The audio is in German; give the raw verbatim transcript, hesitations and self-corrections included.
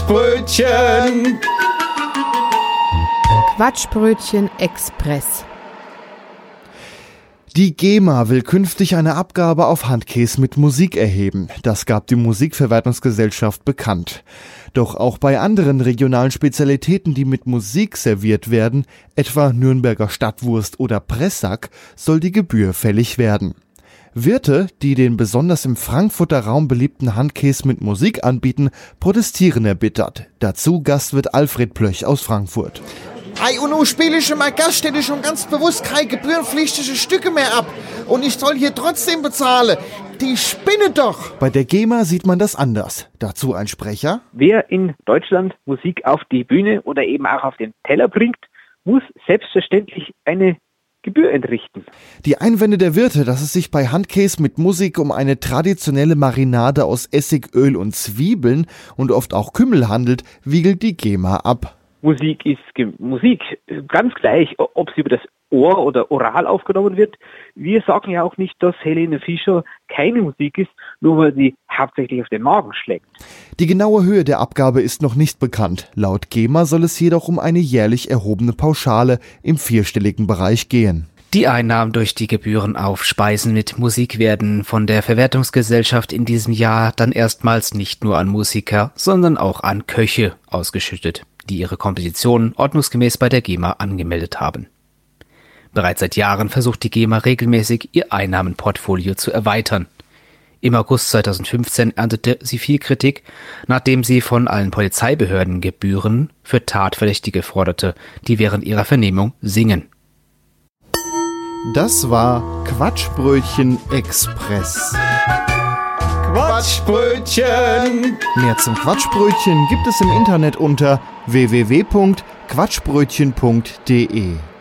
Quatschbrötchen. Quatschbrötchen Express. Die GEMA will künftig eine Abgabe auf Handkäse mit Musik erheben. Das gab die Musikverwertungsgesellschaft bekannt. Doch auch bei anderen regionalen Spezialitäten, die mit Musik serviert werden, etwa Nürnberger Stadtwurst oder Pressack, soll die Gebühr fällig werden. Wirte, die den besonders im Frankfurter Raum beliebten Handkäse mit Musik anbieten, protestieren erbittert. Dazu Gastwirt Alfred Plöch aus Frankfurt. Ei, und nun spiele ich mein Gaststätte schon ganz bewusst keine gebührenpflichtige Stücke mehr ab. Und ich soll hier trotzdem bezahlen. Die spinne doch! Bei der GEMA sieht man das anders. Dazu ein Sprecher. Wer in Deutschland Musik auf die Bühne oder eben auch auf den Teller bringt, muss selbstverständlich eine Gebühr entrichten. Die Einwände der Wirte, dass es sich bei Handkäse mit Musik um eine traditionelle Marinade aus Essig, Öl und Zwiebeln und oft auch Kümmel handelt, wiegelt die GEMA ab. Musik ist Ge- Musik, ganz gleich, ob sie über das Ohr oder oral aufgenommen wird. Wir sagen ja auch nicht, dass Helene Fischer keine Musik ist, nur weil sie hauptsächlich auf den Magen schlägt. Die genaue Höhe der Abgabe ist noch nicht bekannt. Laut GEMA soll es jedoch um eine jährlich erhobene Pauschale im vierstelligen Bereich gehen. Die Einnahmen durch die Gebühren auf Speisen mit Musik werden von der Verwertungsgesellschaft in diesem Jahr dann erstmals nicht nur an Musiker, sondern auch an Köche ausgeschüttet, die ihre Kompositionen ordnungsgemäß bei der GEMA angemeldet haben. Bereits seit Jahren versucht die GEMA regelmäßig, ihr Einnahmenportfolio zu erweitern. Im August zweitausendfünfzehn erntete sie viel Kritik, nachdem sie von allen Polizeibehörden Gebühren für Tatverdächtige forderte, die während ihrer Vernehmung singen. Das war Quatschbrötchen Express. Quatschbrötchen. Mehr zum Quatschbrötchen gibt es im Internet unter w w w punkt quatschbrötchen punkt d e.